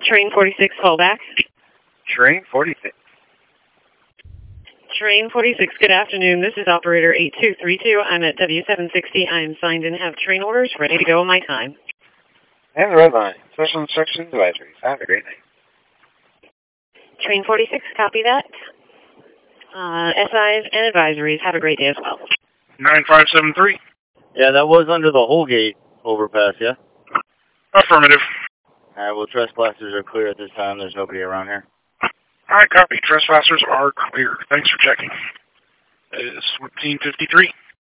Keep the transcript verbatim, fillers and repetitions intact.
Train forty-six, fallback. Train forty-six. Train forty-six, good afternoon. This is operator eight two three two. I'm at W seven sixty. I am signed and have train orders ready to go on my time. And the red line. Special instructions, advisories. Have a great night. Train forty-six, copy that. Uh, S Is and advisories. Have a great day as well. nine five seven three. Yeah, that was under the Holgate overpass, yeah? Affirmative. Alright, well, trespassers are clear at this time. There's nobody around here. Alright, copy. Trespassers are clear. Thanks for checking. It is fourteen fifty-three.